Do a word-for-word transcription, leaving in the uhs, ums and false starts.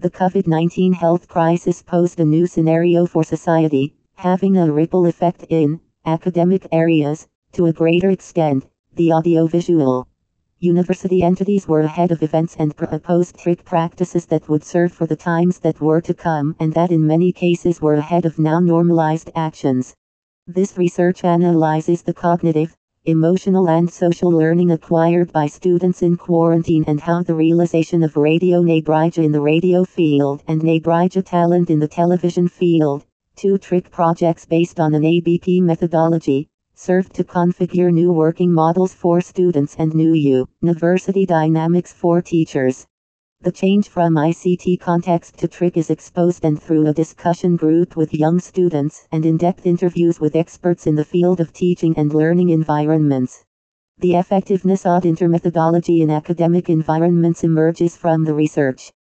The COVID nineteen health crisis posed a new scenario for society, having a ripple effect in academic areas. To a greater extent, the audiovisual university entities were ahead of events and proposed trick practices that would serve for the times that were to come, and that in many cases were ahead of now normalized actions. This research analyzes the cognitive, emotional and social learning acquired by students in quarantine and how the realization of Radio Nebrija in the radio field and Nebrija talent in the television field, two trick projects based on an A B P methodology, served to configure new working models for students and new university dynamics for teachers. The change from I C T context to trick is exposed and through a discussion group with young students and in-depth interviews with experts in the field of teaching and learning environments. The effectiveness of intermethodology in academic environments emerges from the research.